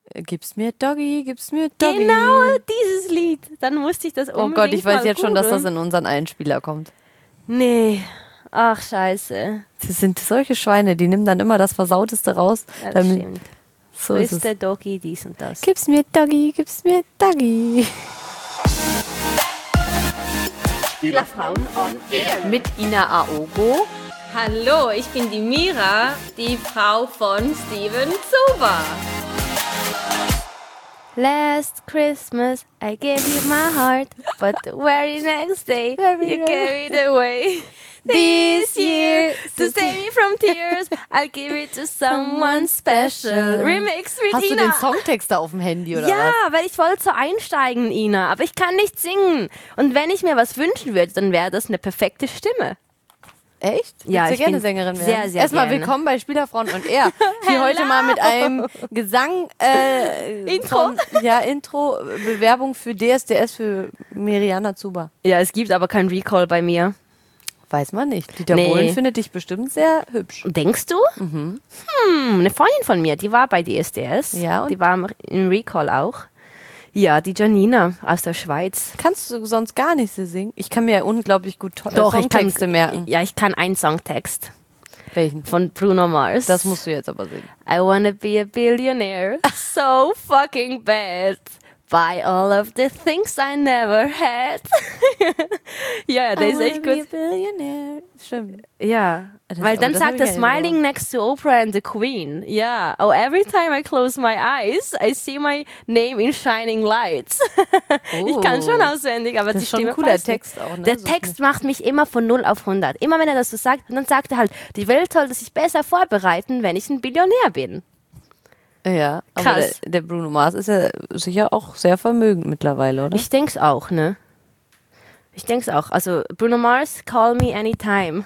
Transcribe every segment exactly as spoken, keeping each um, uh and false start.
Gib's mir Doggy, gib's mir Doggy. Genau, dieses Lied. Dann musste ich das unbedingt Oh Gott, ich weiß mal jetzt schon, dass das googeln. in unseren Einspieler kommt. Nee. Ach, scheiße. Das sind solche Schweine, die nehmen dann immer das Versauteste raus. Ja, das damit, stimmt. so Wo ist ist es. der Doggy, dies und das. Gib's mir Doggy, gib's mir Doggy. Spielerfrauen on Air. Mit Ina Aogo. Hallo, ich bin die Mira, die Frau von Steven Zuber. Last Christmas I gave you my heart, but the very next day you carried it away. This year, to save me from tears, I'll give it to someone special. Remix mit Hast Ina. du den Songtext da auf dem Handy oder Ja, was? weil ich wollte so einsteigen, Ina, aber ich kann nicht singen. Und wenn ich mir was wünschen würde, dann wäre das eine perfekte Stimme. Echt? Ja, Willst du ich gerne bin Sängerin werden? sehr, sehr Erstmal gerne. willkommen bei Spielerfrauen und Er. Hier heute mal mit einem Gesang, äh, Intro? Von, ja, Intro, Bewerbung für D S D S für Miriana Zuber. Ja, es gibt aber kein Recall bei mir. Weiß man nicht. Dieter Nee. Bohlen findet dich bestimmt sehr hübsch. Denkst du? Mhm. Hm, eine Freundin von mir, die war bei D S D S. Ja, und? Die war im- im Recall auch. Ja, die Janina aus der Schweiz. Kannst du sonst gar nicht so singen? Ich kann mir ja unglaublich gut to- Doch, ich kann, Songtexte merken. ja, ich kann einen Songtext Welchen? von Bruno Mars. Das musst du jetzt aber singen. I wanna be a billionaire so fucking bad. Buy all of the things I never had. ja, der ist echt gut. Stimmt. Ja, Das- weil aber dann das sagt hab er ich ja Smiling next to Oprah and the Queen. Ja. Oh, every time I close my eyes, I see my name in shining lights. Ich kann schon auswendig, aber Das die ist schon Stimme ein cooler passt nicht. Text auch, ne? Der So Text macht mich immer von null auf hundert. Immer wenn er das so sagt, und dann sagt er halt, die Welt sollte sich besser vorbereiten, wenn ich ein Billionär bin. Ja, aber Krass. der, der Bruno Mars ist ja sicher auch sehr vermögend mittlerweile, oder? Ich denk's auch, ne? Ich denk's auch. Also Bruno Mars, call me anytime.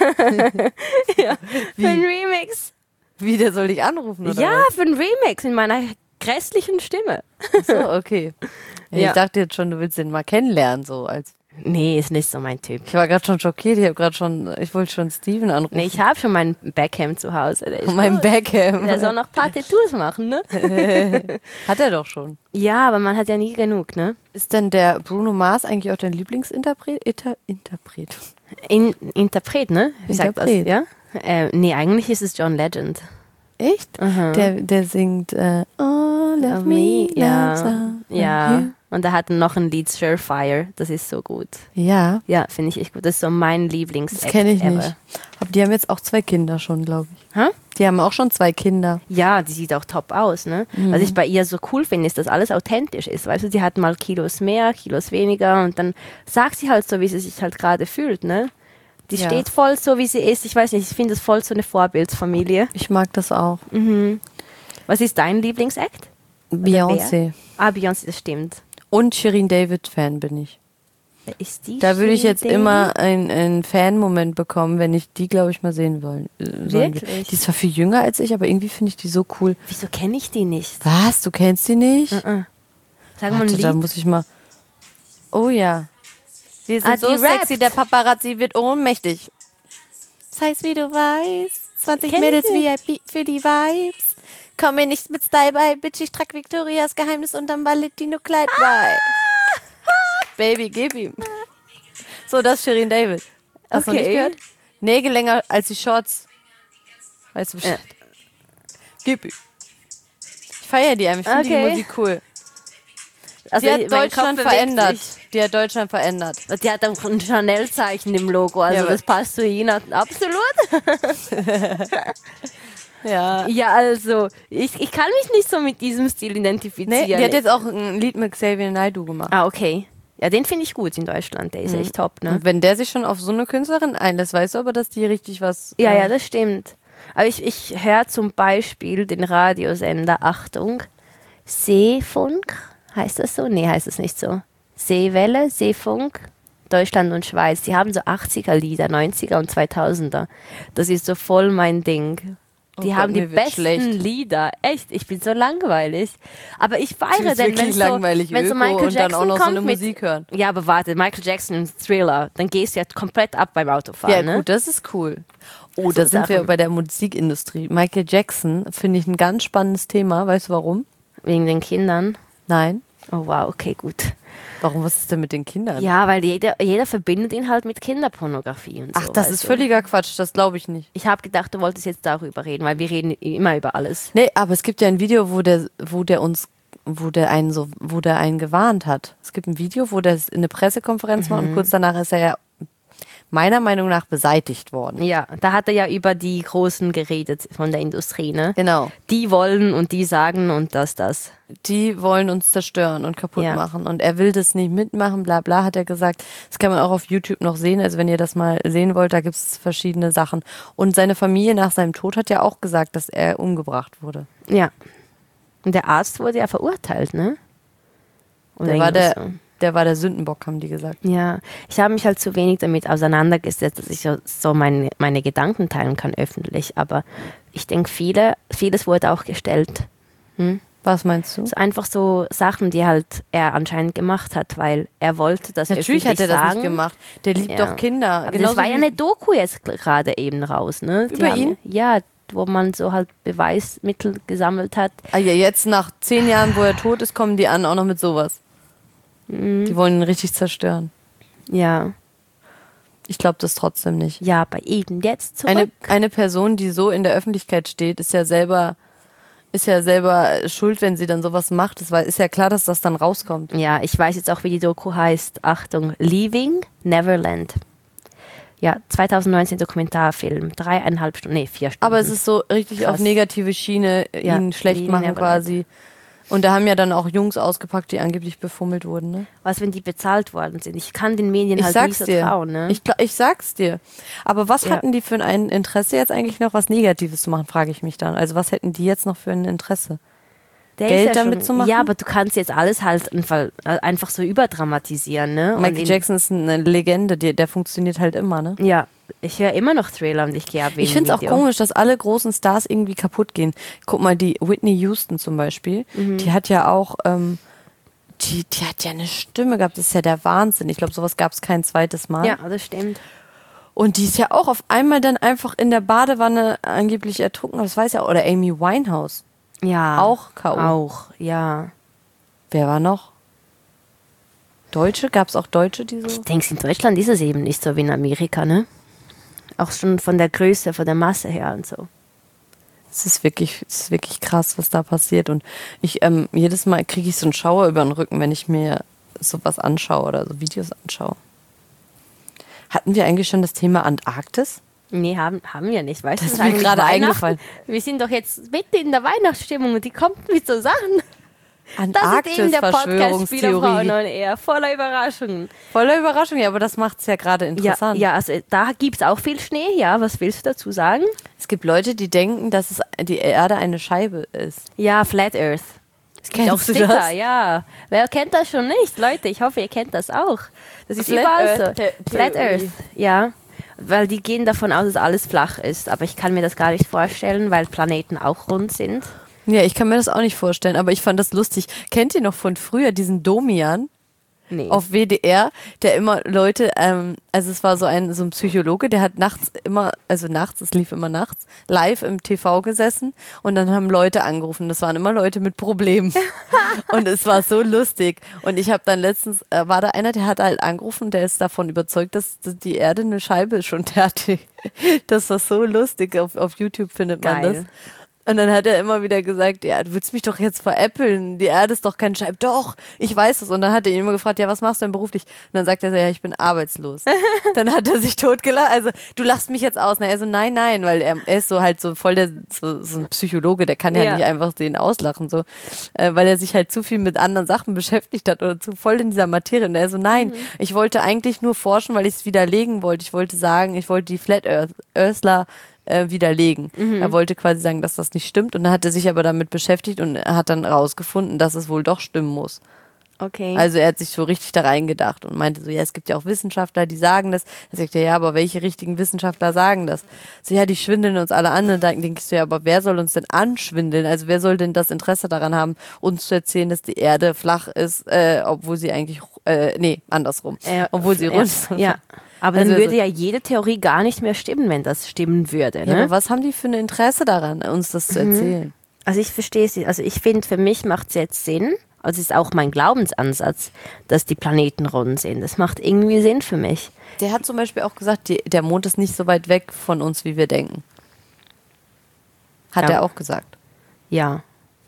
ja, für ein Remix. Wie, der soll dich anrufen, oder Ja, was? für ein Remix in meiner grässlichen Stimme. So, okay. Ja, Ja. Ich dachte jetzt schon, du willst den mal kennenlernen, so als. Nee, ist nicht so mein Typ. Ich war gerade schon schockiert, ich habe gerade schon, ich wollte schon Steven anrufen. Nee, ich habe schon meinen Beckham zu Hause. Der ist mein gut. Beckham. Der soll noch ein paar Tattoos machen, ne? Hat er doch schon. Ja, aber man hat ja nie genug, ne? Ist denn der Bruno Mars eigentlich auch dein Lieblingsinterpret? Inter Interpret. In, Interpret, ne? Wie sagt das? Interpret. Ja? Äh, nee, eigentlich ist es John Legend. Echt? Aha. Der, der singt äh, Oh, love me, ja. love's all Ja. of you. Und er hat noch ein Lied, Surefire. Das ist so gut. Ja, Ja, finde ich echt gut. Das ist so mein lieblings das kenne ich nicht. Aber die haben jetzt auch zwei Kinder schon, glaube ich. Hä? Die haben auch schon zwei Kinder. Ja, die sieht auch top aus, ne? Mhm. Was ich bei ihr so cool finde, ist, dass alles authentisch ist. Weißt du, die hat mal Kilos mehr, Kilos weniger und dann sagt sie halt so, wie sie sich halt gerade fühlt, ne? Die Ja. steht voll so, wie sie ist. Ich weiß nicht, ich finde das voll so eine Vorbildsfamilie. Ich mag das auch. Was ist dein Lieblingsact? Beyoncé. Ah, Beyoncé, das stimmt. Und Shirin David-Fan bin ich. Wer ist die? Da würde ich Shirin jetzt David? immer einen, einen Fan-Moment bekommen, wenn ich die, glaube ich, mal sehen wollen. äh, sollen will. Wirklich? Die ist zwar viel jünger als ich, aber irgendwie finde ich die so cool. Wieso kenne ich die nicht? Was? Du kennst die nicht? Sag mal ein Warte, Lied. da muss ich mal. Oh ja. Wir sind Ah, so die rappt. sexy, der Paparazzi wird ohnmächtig. Das heißt, wie du weißt, zwanzig Kenn Mädels ich. V I P für die Vibes. Komm mir nicht mit Style bei, Bitch, ich trag Victorias Geheimnis unterm Valentino-Kleid bei. Baby, gib ihm. So, das ist Shirin David. Hast du noch Okay. nicht gehört? Nägel länger als die Shorts. Weißt du Bescheid? Gib ihm. Ich feiere die einfach, ich finde Okay. die Musik cool. Also, Die hat mein Deutschland Kopf bewegt verändert. sich. Die hat Deutschland verändert. Die hat auch ein Chanel-Zeichen im Logo, also Ja, aber- das passt zu Ina absolut. Ja. Ja, also, ich, ich kann mich nicht so mit diesem Stil identifizieren. Nee, die hat jetzt auch ein Lied mit Xavier Naidoo gemacht. ah, okay. Ja, den finde ich gut in Deutschland, der ist echt top, ne? Und wenn der sich schon auf so eine Künstlerin einlässt, weißt du aber, dass die richtig was... Ja, äh, ja, das stimmt. Aber ich, ich höre zum Beispiel den Radiosender, Achtung, Seefunk, heißt das so? Nee, heißt es nicht so. Seewelle, Seefunk, Deutschland und Schweiz. Die haben so achtziger-Lieder, neunziger und zweitausender. Das ist so voll mein Ding. Die Oh haben Gott, die mir wird besten schlecht. Lieder. Echt, ich bin so langweilig. Aber ich Du feiere bist denn, wirklich wenn so, langweilig, wenn so Öko, Michael und dann Jackson auch noch so kommt eine mit, Musik hören. Ja, aber warte, Michael Jackson und Thriller, dann gehst du ja komplett ab beim Autofahren, Ja, ne? gut, das ist cool. Oh, So da sind wir Sachen. bei der Musikindustrie. Michael Jackson finde ich ein ganz spannendes Thema. Weißt du warum? Wegen den Kindern? Nein. Oh wow, okay, gut. Warum, was ist denn mit den Kindern? Ja, weil jeder, jeder verbindet ihn halt mit Kinderpornografie und so. Ach, das weißt ist du. völliger Quatsch, das glaube ich nicht. Ich habe gedacht, du wolltest jetzt darüber reden, weil wir reden immer über alles. Nee, aber es gibt ja ein Video, wo der, wo der uns, wo der einen so, wo der einen gewarnt hat. Es gibt ein Video, wo der eine Pressekonferenz macht und kurz danach ist er ja meiner Meinung nach beseitigt worden. Ja, da hat er ja über die Großen geredet von der Industrie, ne? Genau. Die wollen und die sagen und das, das. Die wollen uns zerstören und kaputt Ja. machen und er will das nicht mitmachen, bla bla, hat er gesagt. Das kann man auch auf YouTube noch sehen, also wenn ihr das mal sehen wollt, da gibt es verschiedene Sachen. Und seine Familie nach seinem Tod hat ja auch gesagt, dass er umgebracht wurde. Ja. Und der Arzt wurde ja verurteilt, ne? Oder Der war irgendwas der, so. der war der Sündenbock, haben die gesagt. Ja, ich habe mich halt zu wenig damit auseinandergesetzt, dass ich so, so meine, meine Gedanken teilen kann öffentlich. Aber ich denke, viele, vieles wurde auch gestellt. Hm? Was meinst du? So einfach so Sachen, die halt er anscheinend gemacht hat, weil er wollte das Natürlich öffentlich hat er das sagen. nicht gemacht. Der liebt Ja. doch Kinder. Aber Genauso das war ja wie- eine Doku jetzt gerade eben raus, ne? Die Über haben, ihn? Ja, wo man so halt Beweismittel gesammelt hat. Ah ja, jetzt nach zehn Jahren, wo er tot ist, kommen die an, auch noch mit sowas. Mhm. Die wollen ihn richtig zerstören. Ja, Ich glaube das trotzdem nicht. ja, bei eben jetzt zurück. Eine, eine Person, die so in der Öffentlichkeit steht, ist ja selber, ist ja selber schuld, wenn sie dann sowas macht. Es war, ist ja klar, dass das dann rauskommt. Ja, ich weiß jetzt auch, wie die Doku heißt. Achtung, Leaving Neverland. Ja, zwanzig neunzehn Dokumentarfilm. Dreieinhalb Stunden, nee, vier Stunden. Aber es ist so richtig Krass. auf negative Schiene, Ja, ihn schlecht Leaving machen Neverland. quasi. Und da haben ja dann auch Jungs ausgepackt, die angeblich befummelt wurden. Ne? Was, wenn die bezahlt worden sind? Ich kann den Medien Ich halt nicht sag's so dir. trauen, ne? Ich, gla- ich sag's dir. Aber was Ja. hatten die für ein Interesse jetzt eigentlich noch, was Negatives zu machen, frage ich mich dann. Also was hätten die jetzt noch für ein Interesse? Der Geld ist ja damit schon, zu machen? Ja, aber du kannst jetzt alles halt einfach, einfach so überdramatisieren, ne? Und Michael in- Jackson ist eine Legende, der, der funktioniert halt immer, ne? Ja, ich höre immer noch Thriller und ich gehe ab. Ich finde es auch komisch, dass alle großen Stars irgendwie kaputt gehen. Guck mal, die Whitney Houston zum Beispiel, Mhm. die hat ja auch, ähm, die, die hat ja eine Stimme gehabt, das ist ja der Wahnsinn. Ich glaube, sowas gab es kein zweites Mal. Ja, das stimmt. Und die ist ja auch auf einmal dann einfach in der Badewanne angeblich ertrunken, das weiß ja, oder Amy Winehouse. Ja. Auch K O. Auch, ja. Wer war noch? Deutsche? Gab es auch Deutsche, die so? Ich denke, in Deutschland ist es eben nicht so wie in Amerika, ne? Auch schon von der Größe, von der Masse her und so. Es ist wirklich, es ist wirklich krass, was da passiert. Und ich, ähm, jedes Mal kriege ich so einen Schauer über den Rücken, wenn ich mir sowas anschaue oder so Videos anschaue. Hatten wir eigentlich schon das Thema Antarktis? Nee, haben, haben wir nicht. Weißt Das du, ist mir eigentlich gerade Weihnachten? eingefallen. Wir sind doch jetzt mitten in der Weihnachtsstimmung und die kommt mit so Sachen. Das ist Antarktis, eben der Podcast Spielerfrauen Verschwörungstheorie. on Air, voller Überraschungen. Voller Überraschung, ja, aber das macht es ja gerade Ja, interessant. ja, also da gibt es auch viel Schnee, ja. Was willst du dazu sagen? Es gibt Leute, die denken, dass es die Erde eine Scheibe ist. Ja, Flat Earth. Es gibt Kennst auch du Sticker, das? ja. Wer kennt das schon nicht? Leute, ich hoffe, ihr kennt das auch. Das ist Flat überall Earth so. The- Flat Theorie. Earth, ja. Weil die gehen davon aus, dass alles flach ist. Aber ich kann mir das gar nicht vorstellen, weil Planeten auch rund sind. Ja, ich kann mir das auch nicht vorstellen, aber ich fand das lustig. Kennt ihr noch von früher diesen Domian? Nee. Auf W D R, der immer Leute, ähm, also es war so ein, so ein Psychologe, der hat nachts immer, also nachts, es lief immer nachts, live im T V gesessen und dann haben Leute angerufen. Das waren immer Leute mit Problemen. Und es war so lustig. Und ich habe dann letztens, äh, war da einer, der hat halt angerufen, der ist davon überzeugt, dass dass die Erde eine Scheibe ist schon fertig. Das war so lustig. Auf, auf YouTube findet man Geil. das. Und dann hat er immer wieder gesagt, ja, du willst mich doch jetzt veräppeln, die Erde ist doch kein Scheibe. Doch, ich weiß es. Und dann hat er ihn immer gefragt, ja, was machst du denn beruflich? Und dann sagt er so, ja, ich bin arbeitslos. Dann hat er sich totgelacht. Also, du lachst mich jetzt aus. Na, er so, nein, nein, weil er, er ist so halt so voll der, so, so ein Psychologe, der kann ja, Ja. nicht einfach den auslachen, so. Äh, weil er sich halt zu viel mit anderen Sachen beschäftigt hat oder zu voll in dieser Materie. Und er so, nein, ich wollte eigentlich nur forschen, weil ich es widerlegen wollte. Ich wollte sagen, ich wollte die Flat Earth, Earthler äh, widerlegen. Er wollte quasi sagen, dass das nicht stimmt und dann hat er sich aber damit beschäftigt und er hat dann rausgefunden, dass es wohl doch stimmen muss. Okay. Also er hat sich so richtig da reingedacht und meinte so, ja, es gibt ja auch Wissenschaftler, die sagen das. Er sagte, ja, aber welche richtigen Wissenschaftler sagen das? So, ja, die schwindeln uns alle an und dann denkst du, ja, aber wer soll uns denn anschwindeln? Also wer soll denn das Interesse daran haben, uns zu erzählen, dass die Erde flach ist, äh, obwohl sie eigentlich, äh, nee, andersrum, Äh, obwohl sie ja, rund ist. Ja. Aber Also dann würde so- ja jede Theorie gar nicht mehr stimmen, wenn das stimmen würde. Ja, Ne? aber was haben die für ein Interesse daran, uns das zu erzählen? Also ich verstehe es, also ich finde, für mich macht es jetzt Sinn, also es ist auch mein Glaubensansatz, dass die Planeten rund sind. Das macht irgendwie Sinn für mich. Der hat zum Beispiel auch gesagt, die, der Mond ist nicht so weit weg von uns, wie wir denken. Hat Ja. er auch gesagt. Ja.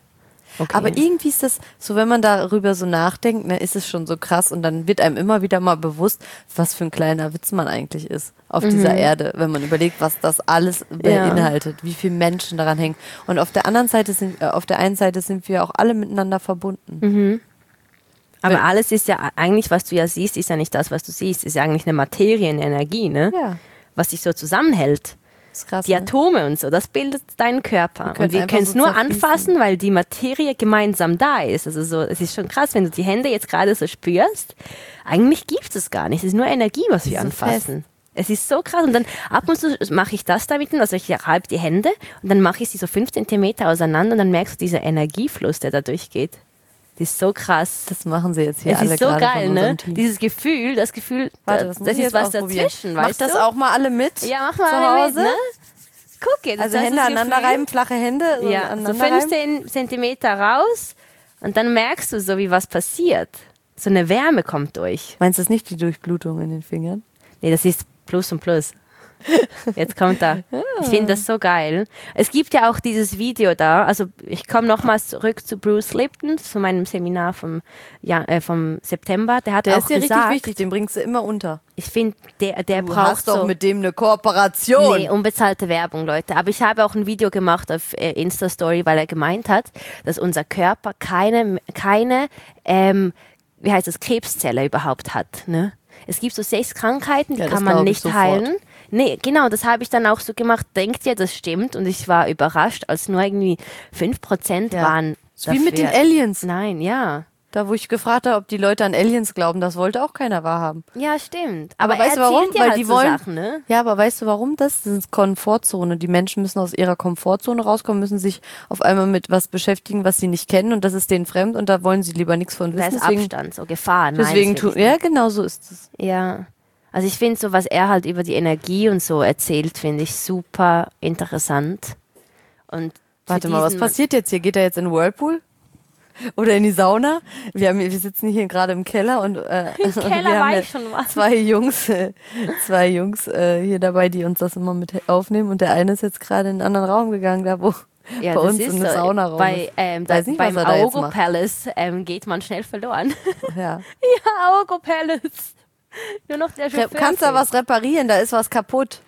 Okay. Aber irgendwie ist das so, wenn man darüber so nachdenkt, ne, ist es schon so krass und dann wird einem immer wieder mal bewusst, was für ein kleiner Witz man eigentlich ist auf Mhm. dieser Erde, wenn man überlegt, was das alles beinhaltet, wie viele Menschen daran hängen. Und auf der anderen Seite sind, äh, auf der einen Seite sind wir auch alle miteinander verbunden. Mhm. Aber Wenn- alles ist ja eigentlich, was du ja siehst, ist ja nicht das, was du siehst. Ist ja eigentlich eine Materie, eine Energie, ne? Ja, Was dich so zusammenhält. ist krass. Die Ne? Atome und so, das bildet deinen Körper. können Und wir einfach können es so nur zerfließen. anfassen, weil die Materie gemeinsam da ist. Also so, es ist schon krass, wenn du die Hände jetzt gerade so spürst. Eigentlich gibt es gar nicht. Es ist nur Energie, was wir so anfassen. Es ist so krass. Und dann ab und zu mache ich das damit, also ich reibe die Hände und dann mache ich sie so fünf Zentimeter auseinander und dann merkst du diesen Energiefluss, der da durchgeht. Das ist so krass. Das machen sie jetzt hier Es alle ist so gerade geil, von ne? unserem Team. Dieses Gefühl, das Gefühl, Warte, da- das, das, muss ich ist jetzt was ausprobieren. dazwischen, Macht weißt das du? auch mal alle mit? Ja, mach mal zu alle Hause. mit, ne? Guck jetzt. Also das ist Hände das aneinander Gefühl. reiben, flache Hände so Ja, so aneinander reiben. fünfzehn Zentimeter raus und dann merkst du so, wie was passiert. So eine Wärme kommt durch. Meinst du das nicht, die Durchblutung in den Fingern? Nee, das ist Plus und Plus. Jetzt kommt da. Ich finde das so geil. Es gibt ja auch dieses Video da, also ich komme nochmals zurück zu Bruce Lipton, zu meinem Seminar vom, ja, äh, vom September. Der hat Der auch ist dir gesagt, richtig wichtig, den bringst du immer unter. ich finde, der, der Du braucht hast doch so... mit dem eine Kooperation. Nee, unbezahlte Werbung, Leute. Aber ich habe auch ein Video gemacht auf äh, Insta-Story, weil er gemeint hat, dass unser Körper keine, keine ähm, wie heißt das, Krebszelle überhaupt hat. Ne? Es gibt so sechs Krankheiten, die Ja, das kann man glaub ich nicht sofort. heilen. Nee, genau, das habe ich dann auch so gemacht. Denkt ihr, das stimmt? Und ich war überrascht, als nur irgendwie fünf Prozent Ja. waren Wie mit den dafür. Aliens. Nein, ja. Da, wo ich gefragt habe, ob die Leute an Aliens glauben, das wollte auch keiner wahrhaben. Ja, stimmt. Aber, Aber weißt er du warum? erzählt ja Weil halt die so wollen- Sachen, ne? Ja, aber weißt du warum das? Das ist Komfortzone. Die Menschen müssen aus ihrer Komfortzone rauskommen, müssen sich auf einmal mit was beschäftigen, was sie nicht kennen und das ist denen fremd und da wollen sie lieber nichts von Da wissen. ist Deswegen, Abstand, so Gefahr. Nein, deswegen das will tun, ich ja, genau so ist es. Ja, also ich finde so, was er halt über die Energie und so erzählt, finde ich super interessant. Und für Warte mal, was diesen- passiert jetzt hier? Geht er jetzt in den Whirlpool? Oder in die Sauna? Wir, haben, wir sitzen hier gerade im Keller und äh, Im Keller wir war haben ich schon mal. zwei Jungs, äh, zwei Jungs äh, hier dabei, die uns das immer mit aufnehmen und der eine ist jetzt gerade in einen anderen Raum gegangen, da wo Ja, bei das uns ist in der so. Saunaraum Bei, ist. ähm, da, Weiß nicht, was beim er da jetzt Augo macht. Palace ähm, geht man schnell verloren. Ja. Ja, Augo Palace. Nur noch der Re Chauffeur. kannst da fehlt. was reparieren, da ist was kaputt.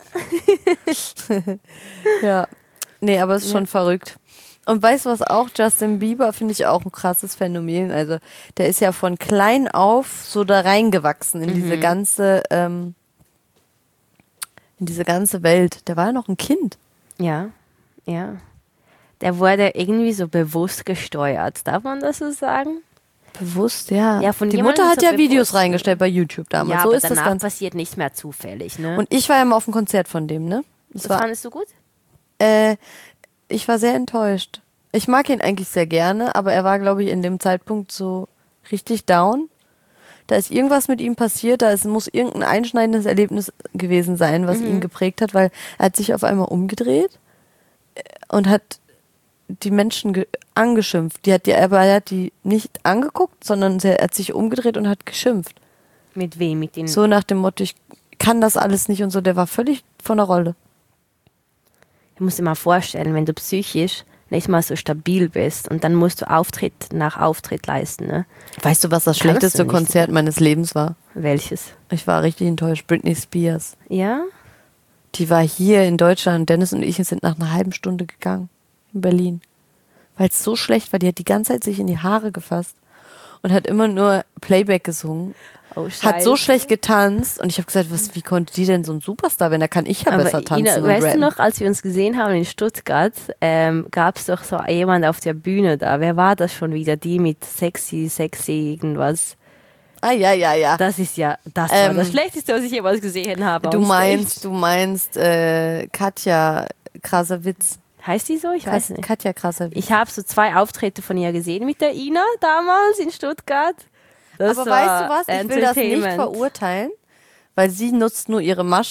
Ja. Nee, aber es ist schon verrückt. Und weißt du was auch? Justin Bieber finde ich auch ein krasses Phänomen. Also der ist ja von klein auf so da reingewachsen in diese ganze, ähm, in diese ganze Welt. Der war ja noch ein Kind. Ja, ja. Der wurde irgendwie so bewusst gesteuert. Darf man das so sagen? Bewusst, ja. Ja, von Die jemandem Mutter hat so ja Videos bewusst. reingestellt bei YouTube damals. ja, so aber ist das danach Ganze. passiert nichts mehr zufällig, ne? Und ich war ja mal auf dem Konzert von dem, ne? Das das war, fandest du gut? äh, ich war sehr enttäuscht. Ich mag ihn eigentlich sehr gerne, aber er war, glaube ich, in dem Zeitpunkt so richtig down. Da ist irgendwas mit ihm passiert, da ist, muss irgendein einschneidendes Erlebnis gewesen sein, was ihn geprägt hat, weil er hat sich auf einmal umgedreht äh, und hat die Menschen ge- angeschimpft. Die hat die, aber er hat die nicht angeguckt, sondern er hat sich umgedreht und hat geschimpft. Mit wem? Mit den So nach dem Motto, ich kann das alles nicht und so. Der war völlig von der Rolle. Ich muss dir mal vorstellen, wenn du psychisch nicht mal so stabil bist und dann musst du Auftritt nach Auftritt leisten, ne? Weißt du, was das Kannst du schlechteste nicht. Konzert meines Lebens war? Welches? Ich war richtig enttäuscht. Britney Spears. Ja? Die war hier in Deutschland. Dennis und ich sind nach einer halben Stunde gegangen. In Berlin. Weil es so schlecht war. Die hat die ganze Zeit sich in die Haare gefasst und hat immer nur Playback gesungen. Oh, Hat so Scheiße. schlecht getanzt. Und ich habe gesagt, was, wie konnte die denn so ein Superstar werden? Da kann ich ja Aber besser tanzen Ina, und weißt du rappen. noch, als wir uns gesehen haben in Stuttgart, ähm, gab es doch so jemand auf der Bühne da. Wer war das schon wieder? Die mit sexy, sexy irgendwas. Ah, ja, ja, ja. Das ist ja, das Ähm, war das Schlechteste, was ich jemals gesehen habe. Du on stage. meinst, du meinst äh, Katja Krasowitz. Heißt die so? Ich weiß nicht. Katja Krasowitz. Ich habe so zwei Auftritte von ihr gesehen mit der Ina damals in Stuttgart. Das Aber war weißt du was? Ich will das nicht Entertainment. verurteilen, weil sie nutzt nur ihre Masche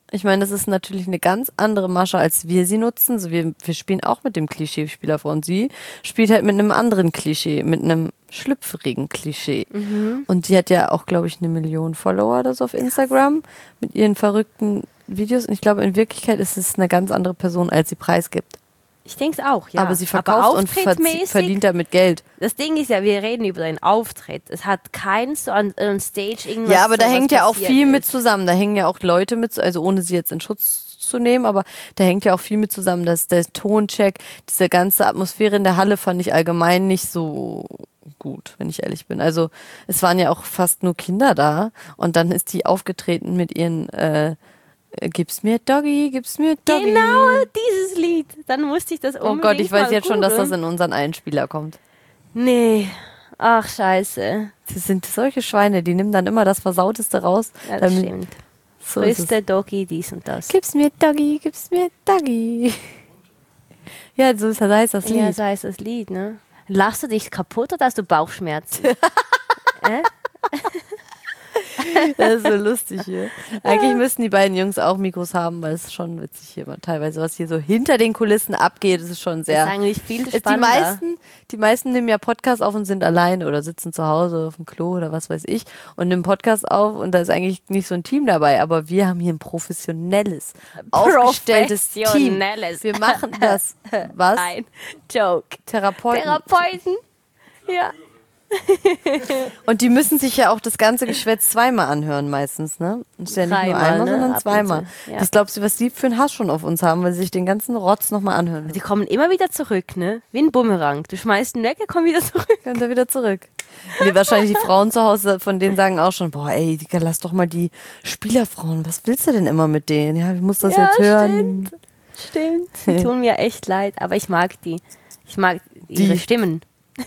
Ich meine, das ist natürlich eine ganz andere Masche, als wir sie nutzen. So, wir, wir spielen auch mit dem Klischee-Spielerfrau und sie spielt halt mit einem anderen Klischee, mit einem schlüpfrigen Klischee. Mhm. Und sie hat ja auch, glaube ich, eine Million Follower oder so auf Instagram mit ihren verrückten Videos. Und ich glaube, in Wirklichkeit ist es eine ganz andere Person, als sie preisgibt. Ich denke es auch, ja. Aber sie verkauft und verzi- verdient damit Geld. Das Ding ist ja, wir reden über den Auftritt. Es hat keins so an, an Stage irgendwas. Ja, aber da so, hängt was ja auch passiert viel ist. mit zusammen. Da hängen ja auch Leute mit, also ohne sie jetzt in Schutz zu nehmen, aber da hängt ja auch viel mit zusammen. Dass der Toncheck, diese ganze Atmosphäre in der Halle fand ich allgemein nicht so gut, wenn ich ehrlich bin. Also es waren ja auch fast nur Kinder da und dann ist die aufgetreten mit ihren äh, Gib's mir Doggy, gib's mir Doggy. Genau, dieses Lied. Dann musste ich das Oh unbedingt Gott, ich weiß mal jetzt schon, dass das googeln. in unseren Einspieler kommt. Nee. Ach, scheiße. Das sind solche Schweine, die nehmen dann immer das Versauteste raus. Ja, das damit- stimmt. So ist es. Größte Doggy, dies und das. Gib's mir Doggy, gib's mir Doggy. Ja, so ist das, heißt das Lied. Ja, so heißt das Lied, ne? Lachst du dich kaputt oder hast du Bauchschmerzen? äh? Das ist so lustig hier. Eigentlich müssten die beiden Jungs auch Mikros haben, weil es ist schon witzig hier immer teilweise, was hier so hinter den Kulissen abgeht. Das ist schon Das sehr... ist eigentlich viel die spannender. meisten, die meisten nehmen ja Podcasts auf und sind alleine oder sitzen zu Hause auf dem Klo oder was weiß ich und nehmen Podcast auf und da ist eigentlich nicht so ein Team dabei, aber wir haben hier ein professionelles, aufgestelltes Team. Professionelles. Wir machen das. Was? Ein Joke. Therapeuten. Therapeuten. Ja. Und die müssen sich ja auch das ganze Geschwätz zweimal anhören meistens, ne? Das ist ja nicht nur Dreimal, einmal, ne? sondern Ab und zweimal. zu, ja. Das glaubst du, was die für einen Hass schon auf uns haben, weil sie sich den ganzen Rotz nochmal anhören. Die kommen immer wieder zurück, ne? Wie ein Bumerang. Du schmeißt ihn weg, er kommt wieder zurück. Kommt er wieder zurück. Nee, wahrscheinlich die Frauen zu Hause, von denen sagen auch schon, boah, ey, Digga, lass doch mal die Spielerfrauen, was willst du denn immer mit denen? Ja, wie muss das Ja, jetzt hören? Stimmt. Die tun mir echt leid, aber ich mag die. Ich mag ihre Die. Stimmen.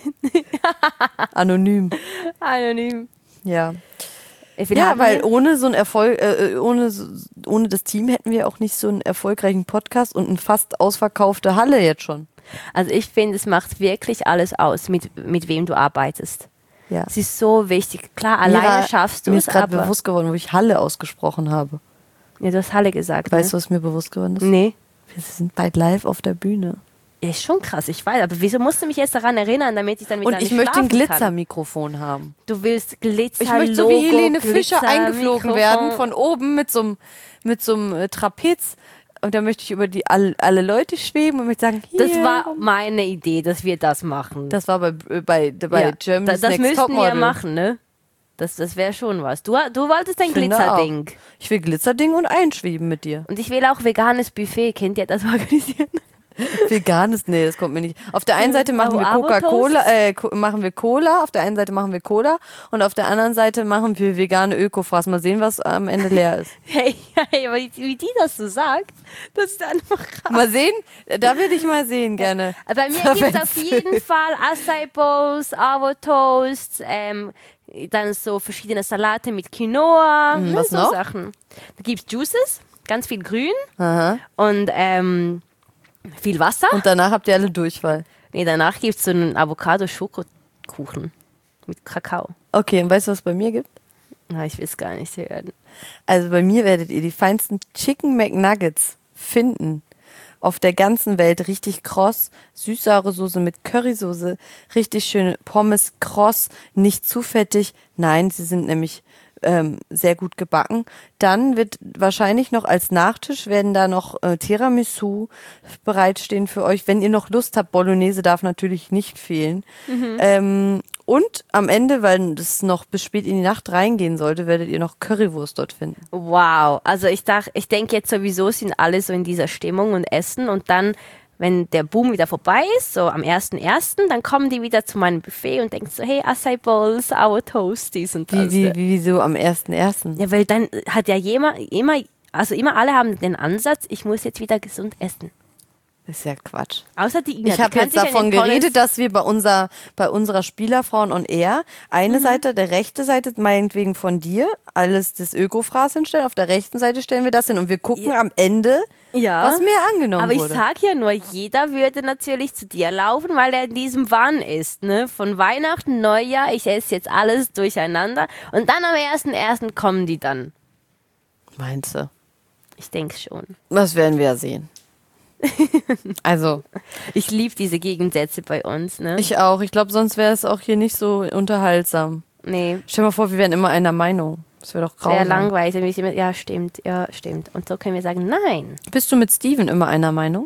Anonym. Anonym. Ja. Wie viel Ja, haben weil wir? ohne so ein Erfolg, äh, ohne, so- ohne das Team hätten wir auch nicht so einen erfolgreichen Podcast und eine fast ausverkaufte Halle jetzt schon. Also ich finde, es macht wirklich alles aus, mit, mit wem du arbeitest. Ja. Es ist so wichtig. Klar, alleine Mira, schaffst du Mir es, ist gerade aber... bewusst geworden, wo ich Halle ausgesprochen habe. Ja, du hast Halle gesagt, Weißt du, ne? was mir bewusst geworden ist? Nee. Wir sind bald live auf der Bühne. Ja, ist schon krass, ich weiß. Aber wieso musst du mich jetzt daran erinnern, damit ich dann wieder Und ich nicht möchte ein schlafen kann? Glitzermikrofon haben. Du willst Glitzer, Ich möchte so Logo, wie Helene Fischer Glitzer, eingeflogen Mikrofon. werden von oben mit so einem mit so einem äh, Trapez. Und da möchte ich über die all, alle Leute schweben und möchte sagen, hier. Das war meine Idee, dass wir das machen. Das war bei, äh, bei, bei ja, Germany's das, das Next müssten wir Topmodel. machen, ne? Das, das wäre schon was. Du, du wolltest ein Finde Glitzerding. auch. Ich will Glitzerding und einschweben mit dir. Und ich will auch veganes Buffet. Kennt ihr das organisieren? Veganes, nee, das kommt mir nicht. Auf der einen Seite machen wir Coca-Cola, äh, Co- machen wir Cola, auf der einen Seite machen wir Cola und auf der anderen Seite machen wir vegane Ökofraß. Mal sehen, was am Ende leer ist. Hey, hey, aber wie die das so sagt, das ist einfach krass. Mal sehen, da würde ich mal sehen gerne. Bei mir gibt es auf jeden Fall Acai Bowls, Avo Toast, ähm, dann so verschiedene Salate mit Quinoa, ne, was so noch? Sachen. Da gibt es Juices, ganz viel Grün Aha. und ähm, viel Wasser. Und danach habt ihr alle Durchfall. Nee, danach gibt es so einen Avocado-Schokokuchen mit Kakao. Okay, und weißt du, was es bei mir gibt? Na, ich will es gar nicht hören. Also bei mir werdet ihr die feinsten Chicken McNuggets finden. Auf der ganzen Welt richtig kross, süß-saure Soße mit Currysoße, richtig schöne Pommes kross, nicht zu fettig. Nein, sie sind nämlich ähm, sehr gut gebacken. Dann wird wahrscheinlich noch als Nachtisch werden da noch äh, Tiramisu bereitstehen für euch. Wenn ihr noch Lust habt, Bolognese darf natürlich nicht fehlen. Ähm, und am Ende, weil das noch bis spät in die Nacht reingehen sollte, werdet ihr noch Currywurst dort finden. Wow, also ich dachte, ich denke jetzt sowieso sind alle so in dieser Stimmung und essen und dann, wenn der Boom wieder vorbei ist, so am ersten ersten, dann kommen die wieder zu meinem Buffet und denken so, hey, Acai Bowls, Sour Toasties und Wie, das. wie, wie, wieso am ersten ersten? Ja, weil dann hat ja jemand, immer, also immer alle haben den Ansatz, ich muss jetzt wieder gesund essen. Das ist ja Quatsch. Außer die Ina. Ich die habe kann jetzt sich davon ein tolles- geredet, dass wir bei, unser, bei unserer Spielerfrauen on Air eine Mhm. Seite, der rechte Seite meinetwegen von dir, alles das Ökofraß hinstellen, auf der rechten Seite stellen wir das hin und wir gucken Ja. am Ende, ja. was mehr angenommen Aber ich wurde. sag ja nur, jeder würde natürlich zu dir laufen, weil er in diesem Wahn ist. Ne? Von Weihnachten, Neujahr, ich esse jetzt alles durcheinander. Und dann am ersten ersten kommen die dann. Meinst du? Ich denke schon. Das werden wir ja sehen. Also, Ich liebe diese Gegensätze bei uns, ne? ich auch. Ich glaube, sonst wäre es auch hier nicht so unterhaltsam. nee, Stell dir mal vor, wir wären immer einer Meinung. Das wäre doch sehr grausam. langweilig. Wenn ich immer- Ja, stimmt, ja, stimmt. Und so können wir sagen, nein, Bist du mit Steven immer einer Meinung?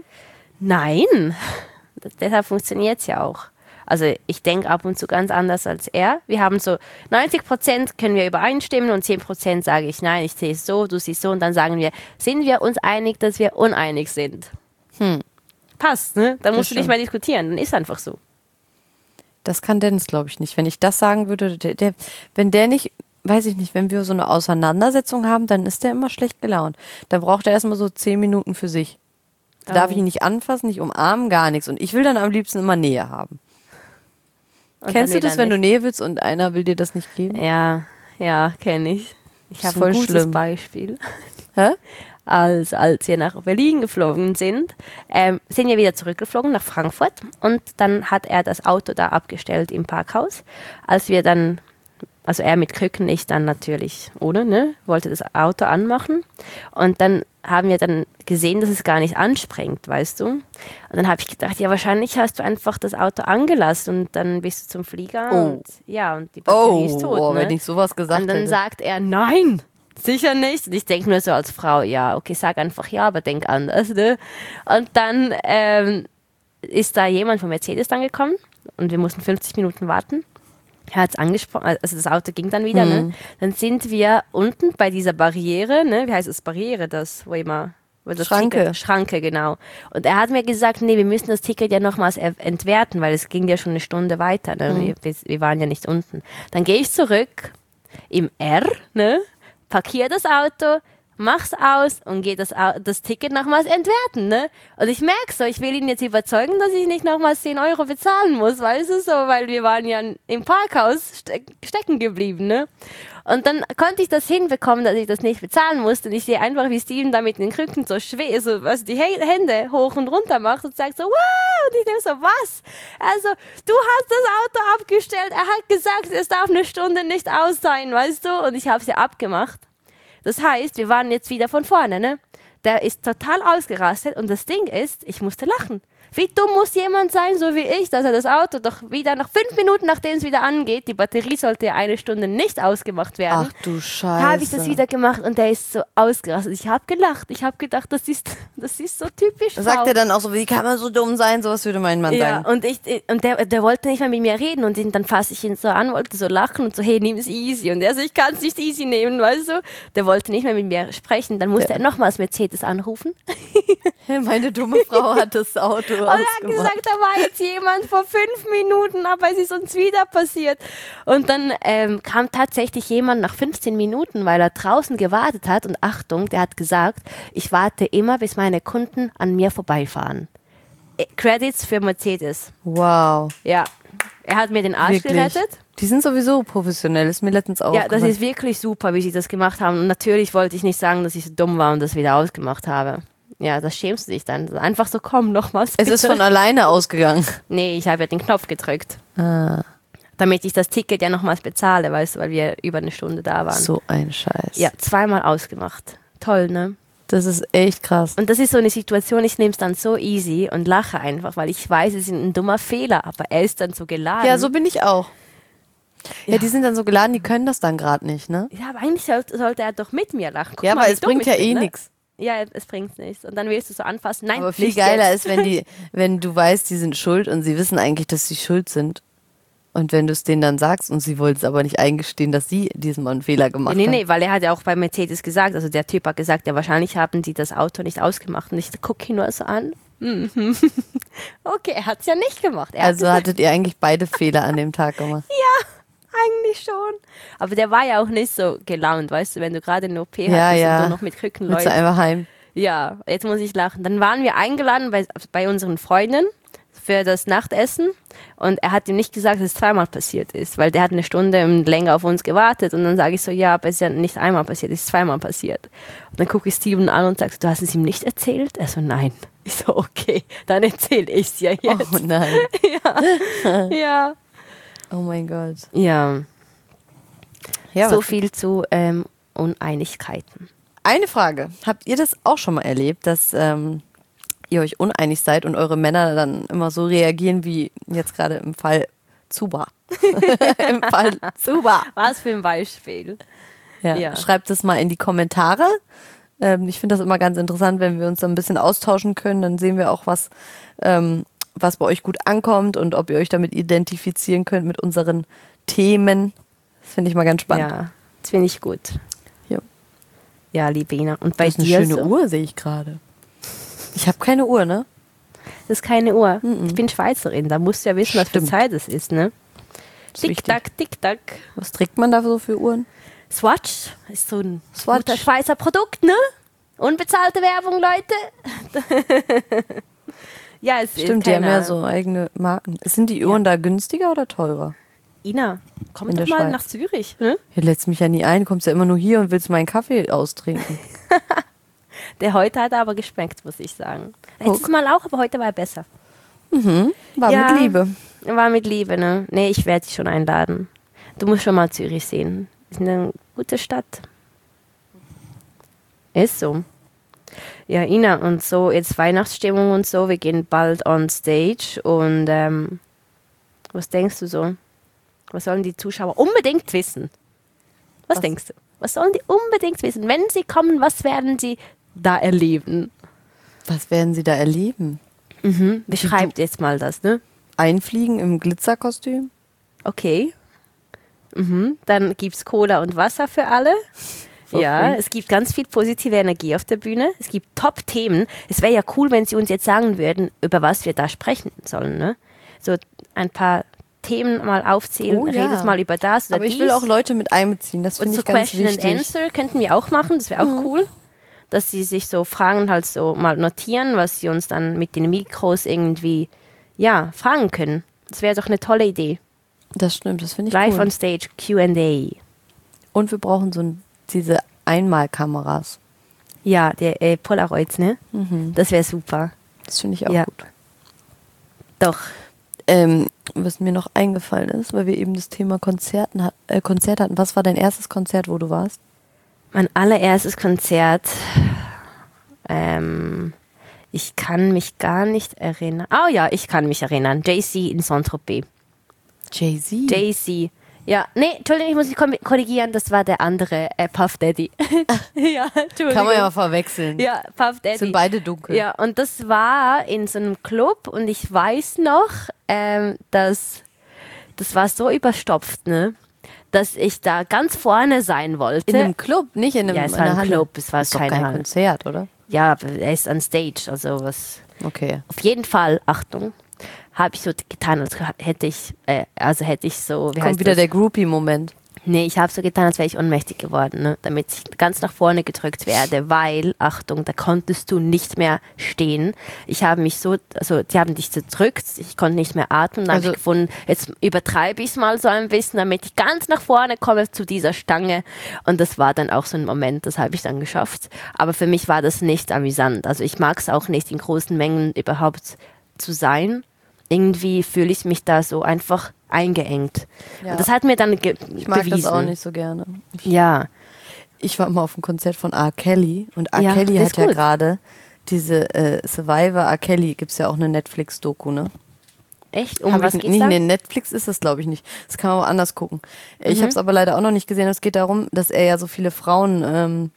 nein. Das, deshalb funktioniert es ja auch. Also ich denke ab und zu ganz anders als er. Wir haben so neunzig Prozent können wir übereinstimmen und zehn Prozent sage ich, nein, ich sehe es so, du siehst so. Und dann sagen wir, sind wir uns einig, dass wir uneinig sind? Hm. Passt, ne? Dann musst du nicht stimmt. mehr diskutieren. Dann ist einfach so. Das kann Dennis, glaube ich, nicht. Wenn ich das sagen würde, der, der, wenn der nicht, weiß ich nicht, wenn wir so eine Auseinandersetzung haben, dann ist der immer schlecht gelaunt. Da braucht er erstmal so zehn Minuten für sich. Da darf Oh. ich ihn nicht anfassen, nicht umarmen, gar nichts. Und ich will dann am liebsten immer Nähe haben. Und Kennst dann du das, wieder wenn du nicht. Nähe willst und einer will dir das nicht geben? Ja, ja, kenne ich. Ich Ist habe voll ein gutes schlimm. Beispiel. Hä? Als, als wir nach Berlin geflogen sind, ähm, sind wir wieder zurückgeflogen nach Frankfurt und dann hat er das Auto da abgestellt im Parkhaus. Als wir dann, also er mit Krücken, ich dann natürlich ohne, ne, wollte das Auto anmachen und dann haben wir dann gesehen, dass es gar nicht anspringt, weißt du. Und dann habe ich gedacht, ja, wahrscheinlich hast du einfach das Auto angelassen und dann bist du zum Flieger Oh. und ja, und die Batterie ist tot, oh, ne? wenn ich sowas gesagt Und dann hätte. sagt er, nein, sicher nicht. Und ich denke nur so als Frau, ja, okay, sag einfach ja, aber denk anders. Ne? Und dann ähm, ist da jemand von Mercedes dann gekommen und wir mussten fünfzig Minuten warten. Er hat es angesprochen, also das Auto ging dann wieder. Mhm. Ne? Dann sind wir unten bei dieser Barriere, ne? Wie heißt es, Barriere, das, wo immer... wo das Schranke. Ticket, Schranke, genau. Und er hat mir gesagt, nee, wir müssen das Ticket ja nochmals er- entwerten, weil es ging ja schon eine Stunde weiter. Ne? Wir, wir, wir waren ja nicht unten. Dann gehe ich zurück im R, ne? Parkiere das Auto, mach's aus und gehe das, Au- das Ticket nochmals entwerten, ne? Und ich merke so, ich will ihn jetzt überzeugen, dass ich nicht nochmals zehn Euro bezahlen muss, weißt du so, weil wir waren ja im Parkhaus ste stecken geblieben, ne? Und dann konnte ich das hinbekommen, dass ich das nicht bezahlen musste. Und ich sehe einfach, wie Steven da mit den Krücken so schwer, so, was die He Hände hoch und runter macht und sagt so, wow! Und ich denke so, was? Also, du hast das Auto abgestellt. Er hat gesagt, es darf eine Stunde nicht aus sein, weißt du? Und ich habe es ja abgemacht. Das heißt, wir waren jetzt wieder von vorne, ne? Der ist total ausgerastet und das Ding ist, ich musste lachen. Wie dumm muss jemand sein, so wie ich, dass er das Auto doch wieder nach fünf Minuten, nachdem es wieder angeht, die Batterie sollte ja eine Stunde nicht ausgemacht werden, Ach du Scheiße. habe ich das wieder gemacht und der ist so ausgerastet. Ich habe gelacht. Ich habe gedacht, das ist, das ist so typisch Da sagt Frau. er dann auch so, wie kann man so dumm sein? Sowas würde mein Mann Ja, sagen. und, ich, und der, der wollte nicht mehr mit mir reden und ihn, dann fasse ich ihn so an, wollte so lachen und so, hey, nimm es easy. Und er so, ich kann es nicht easy nehmen, weißt du. Der wollte nicht mehr mit mir sprechen. Dann musste Ja. er nochmals Mercedes anrufen. Meine dumme Frau hat das Auto Und er hat ausgemacht. gesagt, da war jetzt jemand vor fünf Minuten, aber es ist uns wieder passiert. Und dann ähm, kam tatsächlich jemand nach fünfzehn Minuten, weil er draußen gewartet hat. Und Achtung, der hat gesagt, ich warte immer, bis meine Kunden an mir vorbeifahren. Äh, Credits für Mercedes. Wow. Ja, er hat mir den Arsch Wirklich. gerettet. Die sind sowieso professionell, ist mir letztens auch Ja, das aufgefallen. ist wirklich super, wie sie das gemacht haben. Und natürlich wollte ich nicht sagen, dass ich so dumm war und das wieder ausgemacht habe. Ja, das schämst du dich dann. Einfach so, komm, nochmals. Es ist bitte. von alleine ausgegangen. Nee, ich habe ja den Knopf gedrückt. Ah, Damit ich das Ticket ja nochmals bezahle, weißt du, weil wir über eine Stunde da waren. so ein Scheiß. Ja, zweimal ausgemacht. Toll, ne? Das ist echt krass. Und das ist so eine Situation, ich nehme es dann so easy und lache einfach, weil ich weiß, es ist ein dummer Fehler, aber er ist dann so geladen. Ja, so bin ich auch. Ja, Ja. die sind dann so geladen, die können das dann gerade nicht, ne? Ja, aber eigentlich sollte, sollte er doch mit mir lachen. Guck Ja, mal, aber wie es dumm bringt ich ja bin, eh ne? nichts. Ja, es bringt nichts. Und dann willst du so anfassen. Nein, Aber viel nicht geiler jetzt. ist, wenn die, wenn du weißt, die sind schuld und sie wissen eigentlich, dass sie schuld sind. Und wenn du es denen dann sagst und sie wollen es aber nicht eingestehen, dass sie diesmal einen Fehler gemacht Nee, haben. nee, weil er hat ja auch bei Mercedes gesagt, also der Typ hat gesagt, ja, wahrscheinlich haben die das Auto nicht ausgemacht. Und ich gucke ihn nur so an. Mhm. Okay, er hat es ja nicht gemacht. Er Also hat hattet ihr eigentlich beide Fehler an dem Tag gemacht. eigentlich schon. Aber der war ja auch nicht so gelaunt, weißt du, wenn du gerade eine O P Ja, hattest ja. und du noch mit Krücken Willst du läufst. einfach heim? Ja, jetzt muss ich lachen. Dann waren wir eingeladen bei, bei unseren Freunden für das Nachtessen und er hat ihm nicht gesagt, dass es zweimal passiert ist, weil der hat eine Stunde länger auf uns gewartet und dann sage ich so, ja, aber es ist ja nicht einmal passiert, es ist zweimal passiert. Und dann gucke ich Steven an und sage, du hast es ihm nicht erzählt? Er so, nein. Ich so, okay, dann erzähle ich es ja jetzt. Oh nein. Ja. Oh mein Gott. Ja, Ja, so was- viel zu ähm, Uneinigkeiten. Eine Frage. Habt ihr das auch schon mal erlebt, dass ähm, ihr euch uneinig seid und eure Männer dann immer so reagieren wie jetzt gerade im Fall Zuba? Im Fall Zuba. Was für ein Beispiel. Ja. Ja. Schreibt es mal in die Kommentare. Ähm, ich finde das immer ganz interessant, wenn wir uns da ein bisschen austauschen können. Dann sehen wir auch, was, ähm, was bei euch gut ankommt und ob ihr euch damit identifizieren könnt mit unseren Themen. Das finde ich mal ganz spannend. Ja, das finde ich gut. Ja. Ja, liebe Ina. Und bei Das ist eine dir schöne so? Uhr, sehe ich gerade. Ich habe keine Uhr, ne? Das ist keine Uhr. Ich bin Schweizerin, da musst du ja wissen, was für Stimmt. Zeit es ist, ne? ist wichtig. Tick-Tack, Tick-Tack. Was trägt man da so für Uhren? Swatch ist so ein Swatch. guter Schweizer Produkt, ne? Unbezahlte Werbung, Leute. Ja, es Stimmt, ist die haben keine ja so eigene Marken. Sind die Uhren da günstiger oder teurer? Ina, komm In doch der mal Schweiz. nach Zürich. Ne? Hier lädst mich ja nie ein, kommst ja immer nur hier und willst meinen Kaffee austrinken. Der heute hat aber geschmeckt, muss ich sagen. Guck. Letztes Mal auch, aber heute war er besser. War Ja. mit Liebe. War mit Liebe, ne? Nee, ich werde dich schon einladen. Du musst schon mal Zürich sehen. Ist eine gute Stadt. Ist so. Ja, Ina, und so jetzt Weihnachtsstimmung und so. Wir gehen bald on stage. Und ähm, was denkst du so? Was sollen die Zuschauer unbedingt wissen? Was, Was? denkst du? Was sollen die unbedingt wissen? Wenn sie kommen, was werden sie da erleben? Was werden sie da erleben? Mhm. Beschreibt jetzt mal das, ne? Einfliegen im Glitzerkostüm? Okay. Mhm. Dann gibt es Cola und Wasser für alle. For ja, free. es gibt ganz viel positive Energie auf der Bühne. Es gibt Top-Themen. Es wäre ja cool, wenn Sie uns jetzt sagen würden, über was wir da sprechen sollen. Ne? So ein paar Themen mal aufzählen. Oh, ja. Redet mal über das oder Aber ich dies. will auch Leute mit einbeziehen, das Und finde so ich ganz Question wichtig. and Answer könnten wir auch machen. Das wäre auch cool. Dass Sie sich so Fragen halt so mal notieren, was Sie uns dann mit den Mikros irgendwie, ja, fragen können. Das wäre doch eine tolle Idee. Das stimmt, das finde ich Live cool. on Stage, Q and A. Und wir brauchen so ein, diese Einmalkameras. Ja, der äh, Polaroids, ne? Mhm. Das wäre super. Das finde ich auch Ja. gut. Doch. Ähm, was mir noch eingefallen ist, weil wir eben das Thema Konzerten, hat- äh, Konzert hatten. Was war dein erstes Konzert, wo du warst? Mein allererstes Konzert. Ähm, ich kann mich gar nicht erinnern. Oh ja, ich kann mich erinnern. Jay-Z in Saint-Tropez. Jay-Z. Jay-Z. Ja, nee, Entschuldigung, ich muss mich kom- korrigieren. Das war der andere, äh, Puff Daddy. ja, Entschuldigung. Kann man ja mal verwechseln. Ja, Puff Daddy. Sind beide dunkel. Ja, und das war in so einem Club und ich weiß noch, ähm, dass das war so überstopft, ne? Dass ich da ganz vorne sein wollte. In einem Club, nicht in einem Ja, es in war einer ein Halle. Club, es war ist doch keine kein Halle. Konzert, oder? Ja, aber er ist on Stage, also was. Okay. Auf jeden Fall, Achtung, habe ich so getan, als hätte ich, äh, also hätte ich so, wie Kommt heißt wieder das? der Groupie-Moment. Nee, ich habe so getan, als wäre ich ohnmächtig geworden, ne? Damit ich ganz nach vorne gedrückt werde, weil, Achtung, da konntest du nicht mehr stehen. Ich habe mich so, also die haben dich gedrückt, ich konnte nicht mehr atmen, dann Also- habe ich gefunden, jetzt übertreibe ich es mal so ein bisschen, damit ich ganz nach vorne komme zu dieser Stange. Und das war dann auch so ein Moment, das habe ich dann geschafft. Aber für mich war das nicht amüsant. Also ich mag es auch nicht, in großen Mengen überhaupt zu sein. Irgendwie fühle ich mich da so einfach eingeengt. Ja. Und das hat mir dann ge Ich mag bewiesen. das auch nicht so gerne. Ja, Ich war mal auf einem Konzert von R. Kelly und R. Ja, Kelly der hat ist ja gut. gerade diese äh, Survivor R. Kelly, gibt es ja auch eine Netflix-Doku, ne? echt? Um Hab was ich, geht's nee, da? nee, Netflix ist das, glaube ich, nicht. Das kann man woanders gucken. Ich Mhm. habe es aber leider auch noch nicht gesehen. Es geht darum, dass er ja so viele Frauen ähm,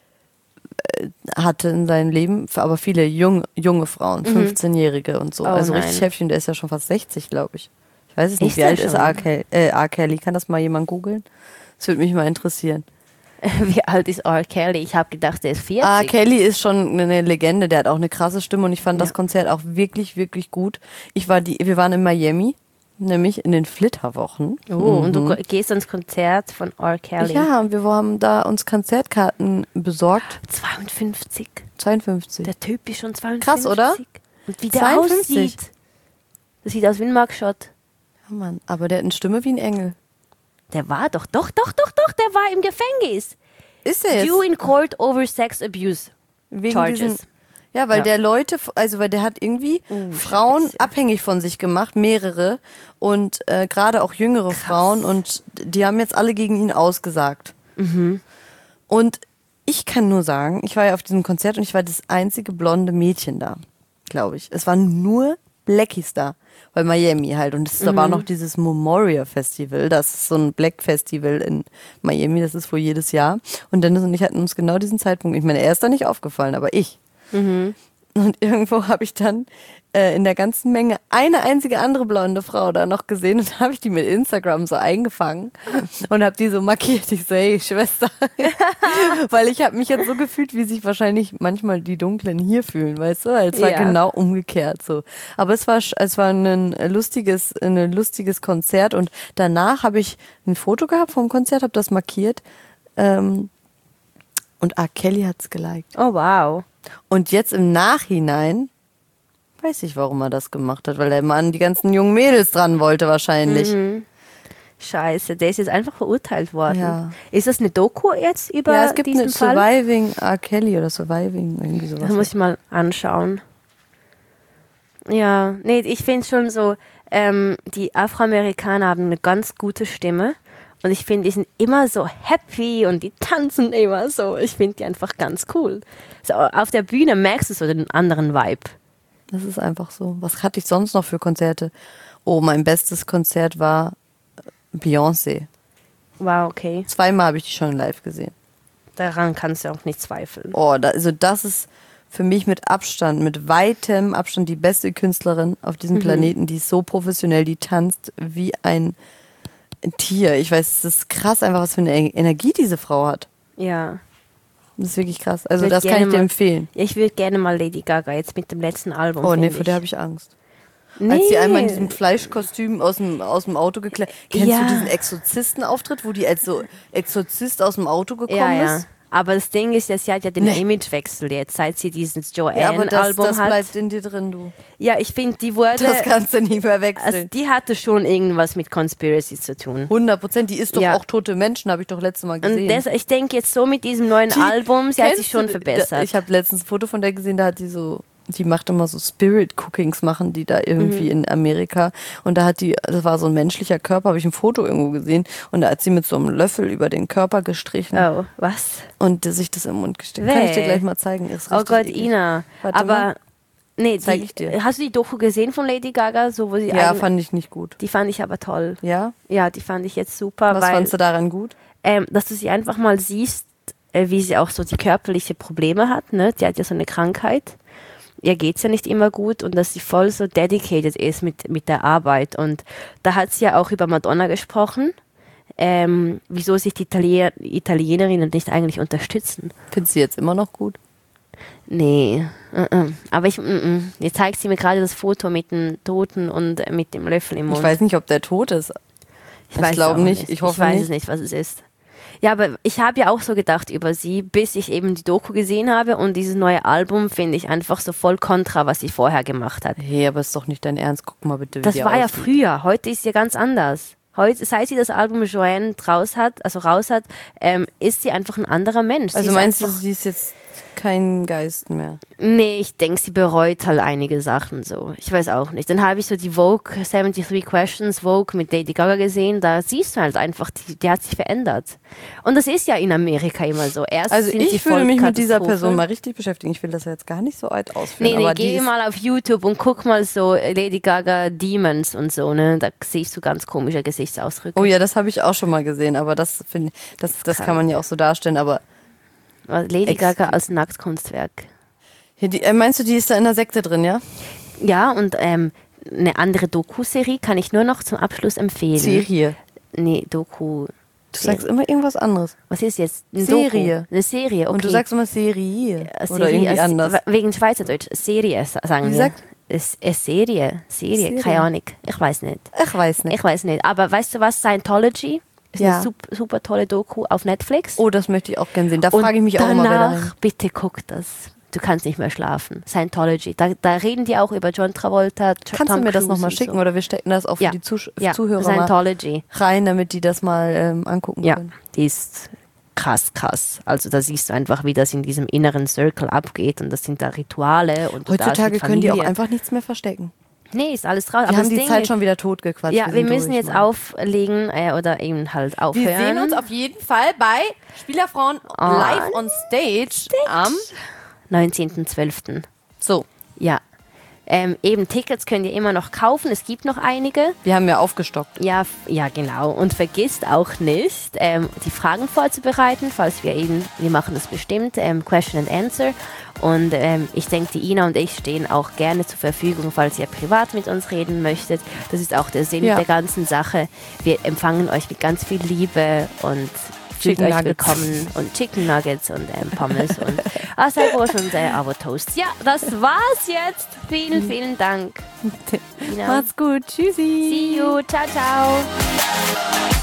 äh, hatte in seinem Leben, aber viele jung, junge Frauen, fünfzehnjährige und so. Mhm. Oh also nein. richtig heftig und der ist ja schon fast sechzig, glaube ich. Ich weiß es nicht. Ist Wie er alt ist schon? R. Kelly? Äh, R. Kelly? Kann das mal jemand googeln? Das würde mich mal interessieren. Wie alt ist R. Kelly? Ich habe gedacht, der ist vierzig. R. Kelly ist schon eine Legende, der hat auch eine krasse Stimme und ich fand Ja. das Konzert auch wirklich, wirklich gut. Ich war die, wir waren in Miami, nämlich in den Flitterwochen. Oh, und du gehst ans Konzert von R. Kelly. Ja, und wir haben da uns Konzertkarten besorgt. zweiundfünfzig. zweiundfünfzig. Der Typ ist schon zweiundfünfzig. Krass, oder? Und wie der zweiundfünfzig. aussieht. Das sieht aus wie ein Mugshot. Ja, Mann, aber der hat eine Stimme wie ein Engel. Der war doch, doch, doch, doch, doch, der war im Gefängnis. Ist er jetzt? Due in court over sex abuse. Wegen Charges. diesen, ja, weil Ja. der Leute, also weil der hat irgendwie Frauen Scheiße. abhängig von sich gemacht, mehrere und äh, gerade auch jüngere Frauen und die haben jetzt alle gegen ihn ausgesagt. Mhm. Und ich kann nur sagen, ich war ja auf diesem Konzert und ich war das einzige blonde Mädchen da, glaube ich. Es waren nur Blackies da, weil Miami halt. Und es, mhm. da war noch dieses Memorial Festival, das ist so ein Black Festival in Miami, das ist wohl jedes Jahr. Und Dennis und ich hatten uns genau diesen Zeitpunkt, ich meine, er ist da nicht aufgefallen, aber ich. Mhm. Und irgendwo habe ich dann äh, in der ganzen Menge eine einzige andere blonde Frau da noch gesehen und habe ich die mit Instagram so eingefangen und habe die so markiert. Ich so, hey Schwester, weil ich habe mich jetzt so gefühlt, wie sich wahrscheinlich manchmal die Dunklen hier fühlen, weißt du? Weil es war ja. genau umgekehrt so. Aber es war es war ein lustiges, ein lustiges Konzert und danach habe ich ein Foto gehabt vom Konzert, habe das markiert ähm, und R. Kelly hat's geliked. Oh wow. Und jetzt im Nachhinein weiß ich, warum er das gemacht hat, weil der Mann die ganzen jungen Mädels dran wollte wahrscheinlich. Mhm. Scheiße, der ist jetzt einfach verurteilt worden. Ja. Ist das eine Doku jetzt über diesen Fall? Ja, es gibt eine Fall? Surviving R. Kelly oder Surviving, irgendwie sowas. Das muss ich mal anschauen. Ja, nee, ich finde schon so, ähm, die Afroamerikaner haben eine ganz gute Stimme. Und ich finde, die sind immer so happy und die tanzen immer so. Ich finde die einfach ganz cool. So, auf der Bühne merkst du so den anderen Vibe. Das ist einfach so. Was hatte ich sonst noch für Konzerte? Oh, mein bestes Konzert war Beyoncé. Wow, okay. Zweimal habe ich die schon live gesehen. Daran kannst du auch nicht zweifeln. Oh, da, also das ist für mich mit Abstand, mit weitem Abstand die beste Künstlerin auf diesem mhm. Planeten. Die ist so professionell, die tanzt wie ein Tier. Ich weiß, es ist krass einfach, was für eine Energie diese Frau hat. Ja. Das ist wirklich krass. Also das kann ich dir mal, empfehlen. Ich würde gerne mal Lady Gaga jetzt mit dem letzten Album. Oh nee, vor der habe ich Angst. Nee. Als sie einmal in diesem Fleischkostüm aus dem, aus dem Auto gekleidet. Kennst ja. du diesen Exorzistenauftritt, wo die als so Exorzist aus dem Auto gekommen ja, ja. ist? Aber das Ding ist, dass sie hat ja den nee. Imagewechsel jetzt, seit sie dieses Joanne-Album ja, aber das, Album das hat. bleibt in dir drin, du. Ja, ich finde, die wurde... Das kannst du nie mehr wechseln. Also die hatte schon irgendwas mit Conspiracy zu tun. hundert Prozent, die ist doch ja. auch tote Menschen, habe ich doch letztes Mal gesehen. Und das, ich denke jetzt so mit diesem neuen die, Album, sie hat sich schon verbessert. Ich habe letztens ein Foto von der gesehen, da hat die so... Die macht immer so Spirit-Cookings, machen die da irgendwie mhm. in Amerika. Und da hat die, das war so ein menschlicher Körper, habe ich ein Foto irgendwo gesehen. Und da hat sie mit so einem Löffel über den Körper gestrichen. Oh, was? Und sich das im Mund gesteckt. Kann ich dir gleich mal zeigen. Ist oh Gott, eklig. Ina. Warte aber, mal. nee, zeig die, ich dir. Hast du die Doku gesehen von Lady Gaga? So, wo sie ja, fand ich nicht gut. Die fand ich aber toll. Ja? Ja, die fand ich jetzt super. Was weil, fandst du daran gut? Ähm, dass du sie einfach mal siehst, äh, wie sie auch so die körperliche Probleme hat. Ne? Die hat ja so eine Krankheit. Ihr geht's ja nicht immer gut und dass sie voll so dedicated ist mit, mit der Arbeit. Und da hat sie ja auch über Madonna gesprochen, ähm, wieso sich die Italiener, Italienerinnen nicht eigentlich unterstützen. Findest du jetzt immer noch gut? Nee, uh -uh. aber ich, uh -uh. jetzt zeigt sie mir gerade das Foto mit dem Toten und äh, mit dem Löffel im Mund. Ich weiß nicht, ob der tot ist. Ich, ich glaube nicht. nicht, ich hoffe ich weiß nicht. es nicht, was es ist. Ja, aber ich habe ja auch so gedacht über sie, bis ich eben die Doku gesehen habe und dieses neue Album finde ich einfach so voll kontra, was sie vorher gemacht hat. Hey, aber ist doch nicht dein Ernst, guck mal bitte, wie das die war aussieht. Ja früher, heute ist sie ja ganz anders. Heute, seit sie das Album Joanne raus hat, also raus hat, ähm, ist sie einfach ein anderer Mensch. Also meinst du, sie ist jetzt kein Geist mehr? Nee, ich denke, sie bereut halt einige Sachen so. Ich weiß auch nicht. Dann habe ich so die Vogue dreiundsiebzig Questions Vogue mit Lady Gaga gesehen. Da siehst du halt einfach, die, die hat sich verändert. Und das ist ja in Amerika immer so. Erst also sind ich würde mich mit dieser Person mal richtig beschäftigen. Ich will das ja jetzt gar nicht so alt ausführen. Nee, nee, aber geh mal auf YouTube und guck mal so Lady Gaga Demons und so. Ne? Da siehst du ganz komische Gesichtsausdrücke. Oh ja, das habe ich auch schon mal gesehen. Aber das, find, das, das kann man ja auch so darstellen. Aber Lady Gaga als Nacktkunstwerk. Ja, die, äh, meinst du, die ist da in der Sekte drin, ja? Ja, und ähm, eine andere Doku-Serie kann ich nur noch zum Abschluss empfehlen. Serie? Nee, Doku. Du sagst immer irgendwas anderes. Was ist jetzt? Eine Serie. Doku. Eine Serie, okay. Und du sagst immer Serie. Äh, Serie oder irgendwie als, anders. Wegen Schweizerdeutsch. Serie sagen Wie wir. sagt? Es, es Serie. Serie. Serie. Keine Ahnung. Ich weiß nicht. Ich weiß nicht. Ich weiß nicht. Aber weißt du was? Scientology ist ja. eine super, super tolle Doku auf Netflix. Oh, das möchte ich auch gerne sehen. Da frage ich mich auch immer, wer da rein. Bitte guck das. Du kannst nicht mehr schlafen. Scientology. Da, da reden die auch über John Travolta. Kannst Tom du mir das nochmal schicken so. Oder wir stecken das auch für ja. die Zuh ja. Zuhörer Scientology. mal rein, damit die das mal ähm, angucken ja. können? Die ist krass, krass. Also da siehst du einfach, wie das in diesem inneren Circle abgeht und das sind da Rituale. Und heutzutage können die auch einfach nichts mehr verstecken. Nee, ist alles drauf. Wir haben die Zeit schon wieder totgequatscht. Ja, wir, wir müssen durch, jetzt Mann. auflegen äh, oder eben halt aufhören. Wir sehen uns auf jeden Fall bei Spielerfrauen live on stage, stage. am neunzehnten zwölften So. Ja. Ähm, eben Tickets könnt ihr immer noch kaufen. Es gibt noch einige. Wir haben ja aufgestockt. Ja, ja, genau. Und vergisst auch nicht, ähm, die Fragen vorzubereiten, falls wir eben, wir machen das bestimmt, ähm, Question and Answer. Und ähm, ich denke, die Ina und ich stehen auch gerne zur Verfügung, falls ihr privat mit uns reden möchtet. Das ist auch der Sinn ja. der ganzen Sache. Wir empfangen euch mit ganz viel Liebe und fühlt euch Nuggets. willkommen und Chicken Nuggets und ähm, Pommes und Acai-Brot und äh, Avo-Toast. Ja, das war's jetzt. Vielen, vielen Dank. Macht's gut. Tschüssi. See you. Ciao, ciao.